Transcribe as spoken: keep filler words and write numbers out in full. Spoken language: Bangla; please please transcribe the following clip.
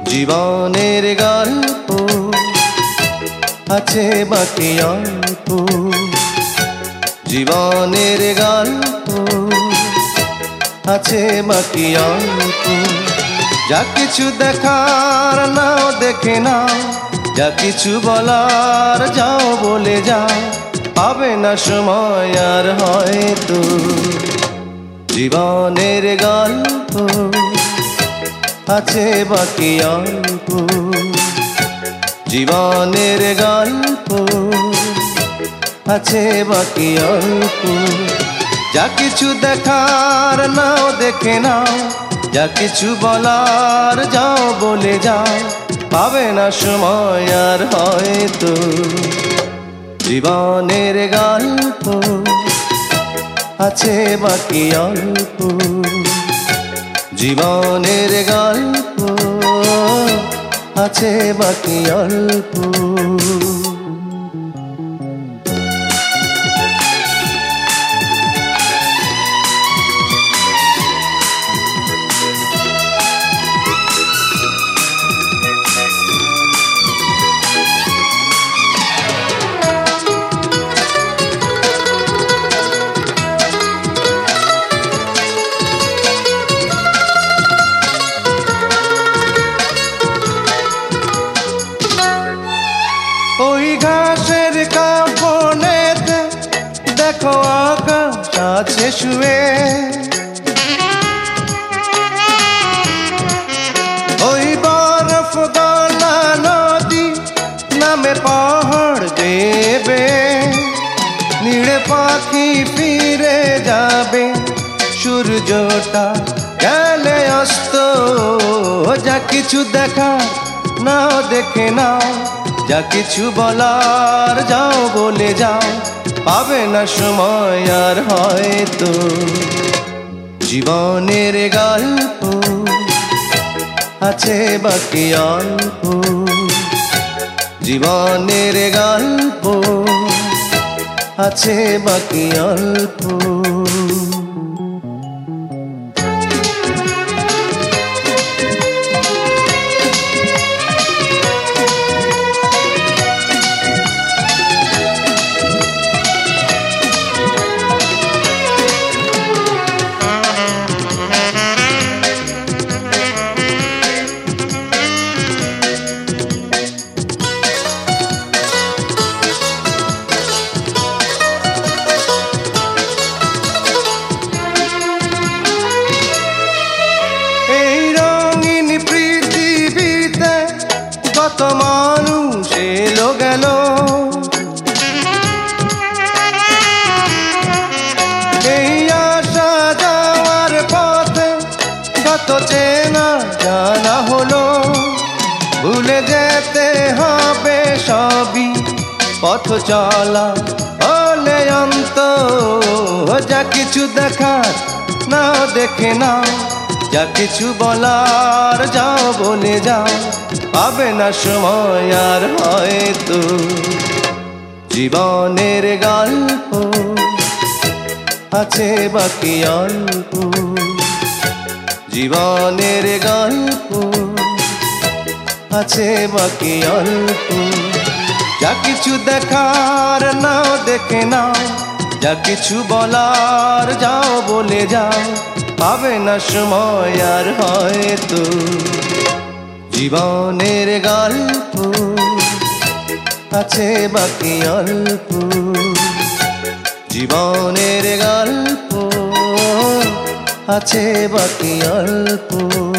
জীবনের গল্প আছে বাকি অল্প, জীবনের গল্প আছে বাকি অল্প। যা কিছু দেখার নাও দেখে নাও, যা কিছু বলার যাও বলে যাও, পাবে না সময় আর হয়তো। জীবনের গল্প আছে বাকি অল্প, জীবনের গল্প আছে বাকি অল্প। যা কিছু দেখার নাও দেখে নাও, যা কিছু বলার যাও বলে যাও, পাবে না সময় আর হয়তো। জীবনের গল্প আছে বাকি অল্প, জীবনের গল্প আছে বাকি অল্প। ওই ঘাসের কাপনেতে দেখো আকাশ আছে শুয়ে, ওই বরফ গলা নদী নামে পাহাড় দেবে, নীড়ে পাখি ফিরে যাবে, সূর্যটা গেলে অস্ত। যা কিছু দেখা নাও দেখে নাও, যা কিছু বলার যাও বলে যাও, পাবে না সময় আর হয়তো। জীবনের গল্প আছে বাকি অল্প, জীবনের গল্প আছে বাকি অল্প। কত মানুষ এলো গেল, এই আসা যাওয়ার পথে কত চেনা জানা হলো। ভুলে যেতে হবে সবই পথ চলা হলে অন্ত। যা কিছু দেখার নাও দেখে নাও, যা কিছু বলার যাও বলে যাও, পাবে না সময় আর হয়তো। জীবনের গল্প আছে বাকি অল্প, জীবনের গল্প আছে বাকি অল্প। যা কিছু দেখার নাও দেখে নাও, যা কিছু বলার যাও বলে যাও, পাবে না সময় আর হয়তো। জীবনের গল্প আছে বাকি অল্প, জীবনের গল্প আছে বাকি অল্প।